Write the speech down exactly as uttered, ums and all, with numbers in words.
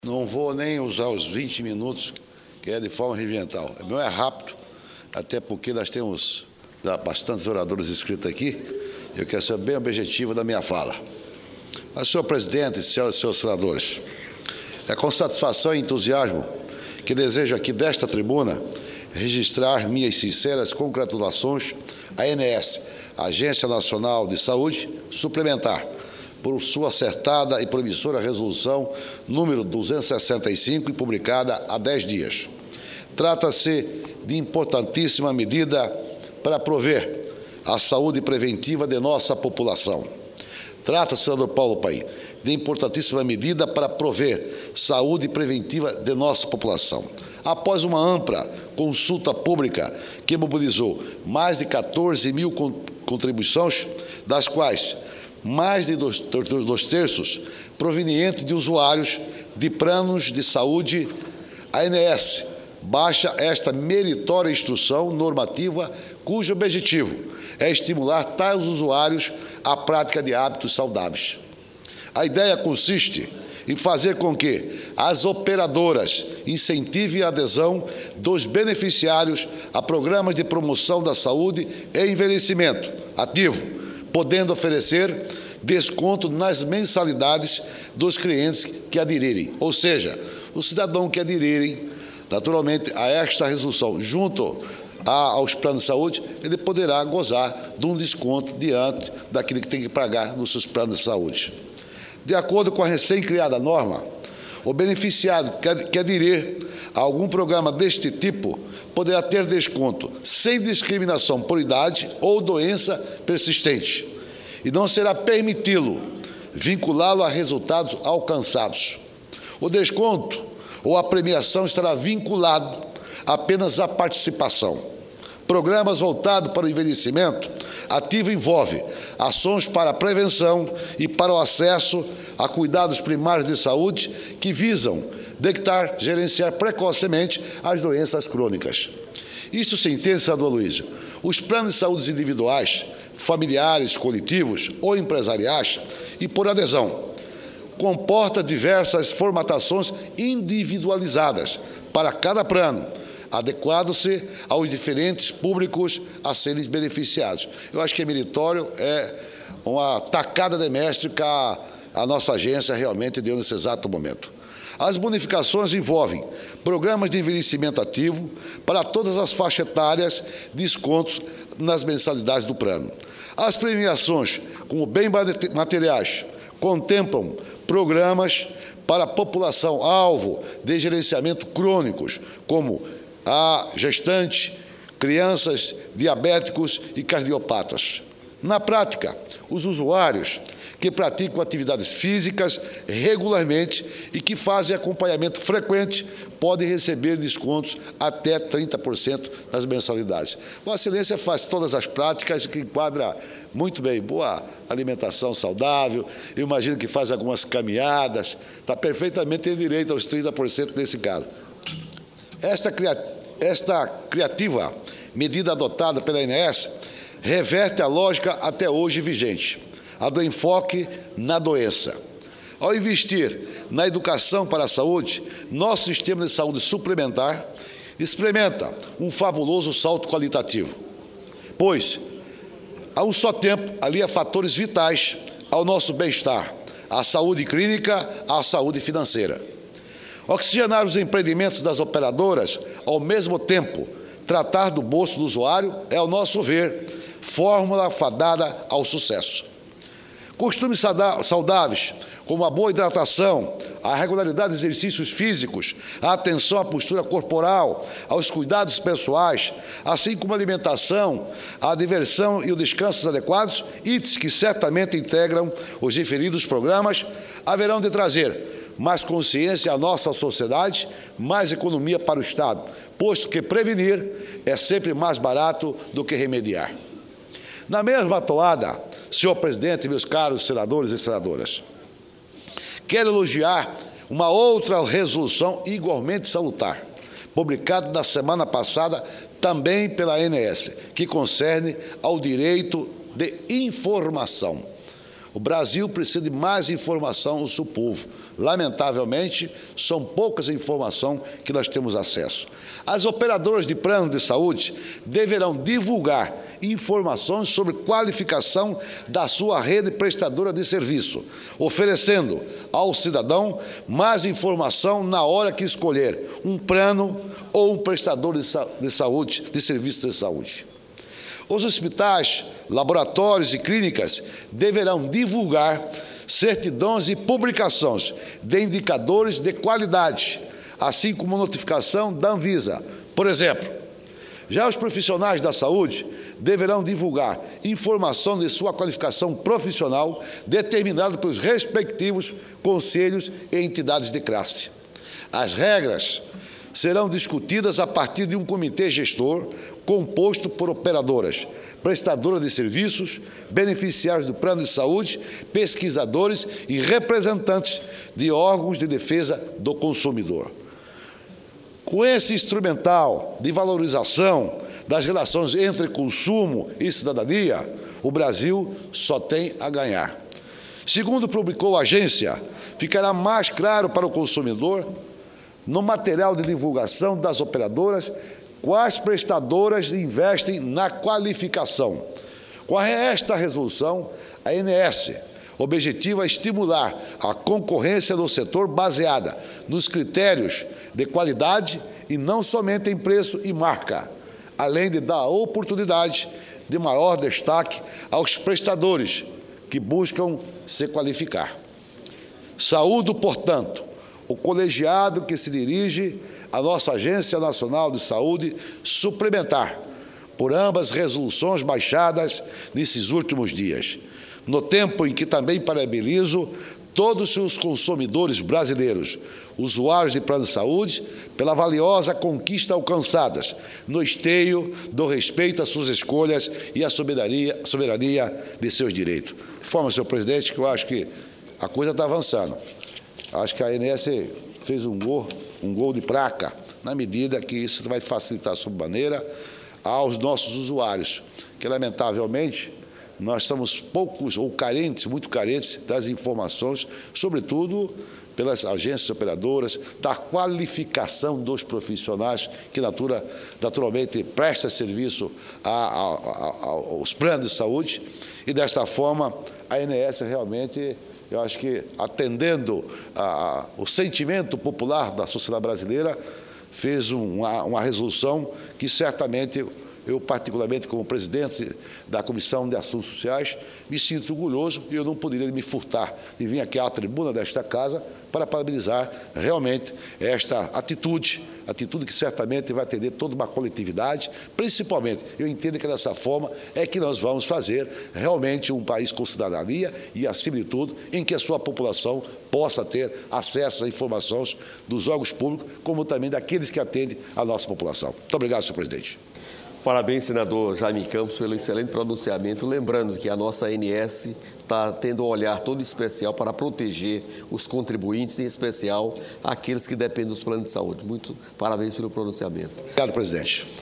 Não vou nem usar os vinte minutos, que é de forma regimental. O meu é rápido, até porque nós temos já bastantes oradores inscritos aqui. Eu quero ser bem objetivo da minha fala. Mas, senhor presidente, senhoras e senhores senadores, é com satisfação e entusiasmo que desejo aqui desta tribuna registrar minhas sinceras congratulações à A N S, Agência Nacional de Saúde Suplementar, por sua acertada e promissora resolução número duzentos e sessenta e cinco, publicada há dez dias. Trata-se de importantíssima medida para prover a saúde preventiva de nossa população. Trata-se, senador Paulo Paim, de importantíssima medida para prover saúde preventiva de nossa população. Após uma ampla consulta pública que mobilizou mais de quatorze mil contribuições, das quais mais de dois, dois terços provenientes de usuários de planos de saúde, a A N S baixa esta meritória instrução normativa cujo objetivo é estimular tais usuários à prática de hábitos saudáveis. A ideia consiste em fazer com que as operadoras incentivem a adesão dos beneficiários a programas de promoção da saúde e envelhecimento ativo, podendo oferecer desconto nas mensalidades dos clientes que aderirem. Ou seja, o cidadão que aderirem, naturalmente, a esta resolução, junto a, aos planos de saúde, ele poderá gozar de um desconto diante daquilo que tem que pagar nos seus planos de saúde. De acordo com a recém-criada norma, o beneficiário que aderir a algum programa deste tipo poderá ter desconto sem discriminação por idade ou doença persistente, e não será permiti-lo vinculá-lo a resultados alcançados. O desconto ou a premiação estará vinculado apenas à participação. Programas voltados para o envelhecimento ativo envolve ações para a prevenção e para o acesso a cuidados primários de saúde que visam detectar, gerenciar precocemente as doenças crônicas. Isso se entende, senador Aloysio, os planos de saúde individuais, familiares, coletivos ou empresariais e por adesão, comporta diversas formatações individualizadas para cada plano, adequado-se aos diferentes públicos a serem beneficiados. Eu acho que é meritório, é uma tacada de mestre que a, a nossa agência realmente deu nesse exato momento. As bonificações envolvem programas de envelhecimento ativo para todas as faixas etárias, descontos nas mensalidades do plano. As premiações, como bens materiais, contemplam programas para a população alvo de gerenciamento crônicos, como a gestante, crianças, diabéticos e cardiopatas. Na prática, os usuários que praticam atividades físicas regularmente e que fazem acompanhamento frequente podem receber descontos até trinta por cento nas mensalidades. Vossa Excelência faz todas as práticas que enquadra muito bem. Boa alimentação saudável, eu imagino que faz algumas caminhadas, está perfeitamente em direito aos trinta por cento nesse caso. Esta, esta criativa medida adotada pela A N S reverte a lógica até hoje vigente, a do enfoque na doença. Ao investir na educação para a saúde, nosso sistema de saúde suplementar experimenta um fabuloso salto qualitativo, pois, a um só tempo, alia fatores vitais ao nosso bem-estar, à saúde clínica, à saúde financeira. Oxigenar os empreendimentos das operadoras, ao mesmo tempo, tratar do bolso do usuário é, ao nosso ver, fórmula fadada ao sucesso. Costumes saudáveis, como a boa hidratação, a regularidade de exercícios físicos, a atenção à postura corporal, aos cuidados pessoais, assim como a alimentação, a diversão e os descansos adequados, itens que certamente integram os referidos programas, haverão de trazer mais consciência à nossa sociedade, mais economia para o Estado, posto que prevenir é sempre mais barato do que remediar. Na mesma toada, senhor presidente, meus caros senadores e senadoras, quero elogiar uma outra resolução igualmente salutar, publicada na semana passada também pela A N S, que concerne ao direito de informação. O Brasil precisa de mais informação ao seu povo. Lamentavelmente, são poucas informações que nós temos acesso. As operadoras de plano de saúde deverão divulgar informações sobre qualificação da sua rede prestadora de serviço, oferecendo ao cidadão mais informação na hora que escolher um plano ou um prestador de, sa de saúde, de serviços de saúde. Os hospitais, laboratórios e clínicas deverão divulgar certidões e publicações de indicadores de qualidade, assim como notificação da Anvisa. Por exemplo, já os profissionais da saúde deverão divulgar informação de sua qualificação profissional determinada pelos respectivos conselhos e entidades de classe. As regras serão discutidas a partir de um comitê gestor composto por operadoras, prestadoras de serviços, beneficiários do plano de saúde, pesquisadores e representantes de órgãos de defesa do consumidor. Com esse instrumental de valorização das relações entre consumo e cidadania, o Brasil só tem a ganhar. Segundo publicou a agência, ficará mais claro para o consumidor, no material de divulgação das operadoras, quais prestadoras investem na qualificação. Com esta resolução, a A N S objetiva estimular a concorrência do setor baseada nos critérios de qualidade e não somente em preço e marca, além de dar oportunidade de maior destaque aos prestadores que buscam se qualificar. Saúdo, portanto, o colegiado que se dirige à nossa Agência Nacional de Saúde suplementar por ambas resoluções baixadas nesses últimos dias, no tempo em que também parabenizo todos os consumidores brasileiros, usuários de plano de saúde, pela valiosa conquista alcançadas no esteio do respeito às suas escolhas e à soberania, soberania de seus direitos. De forma, senhor presidente, que eu acho que a coisa está avançando. Acho que a A N S fez um gol, um gol de placa, na medida que isso vai facilitar sobremaneira aos nossos usuários, que, lamentavelmente, nós somos poucos ou carentes, muito carentes das informações, sobretudo pelas agências operadoras, da qualificação dos profissionais que, natura, naturalmente, prestam serviço a, a, a, aos planos de saúde, e, desta forma, a A N S realmente, eu acho que, atendendo a, a, o sentimento popular da sociedade brasileira, fez uma, uma resolução que, certamente, eu, particularmente, como presidente da Comissão de Assuntos Sociais, me sinto orgulhoso e eu não poderia me furtar de vir aqui à tribuna desta casa para parabenizar realmente esta atitude, atitude que certamente vai atender toda uma coletividade, principalmente, eu entendo que dessa forma é que nós vamos fazer realmente um país com cidadania e, acima de tudo, em que a sua população possa ter acesso às informações dos órgãos públicos, como também daqueles que atendem a nossa população. Muito obrigado, senhor presidente. Parabéns, senador Jaime Campos, pelo excelente pronunciamento. Lembrando que a nossa A N S está tendo um olhar todo especial para proteger os contribuintes, em especial aqueles que dependem dos planos de saúde. Muito parabéns pelo pronunciamento. Obrigado, presidente.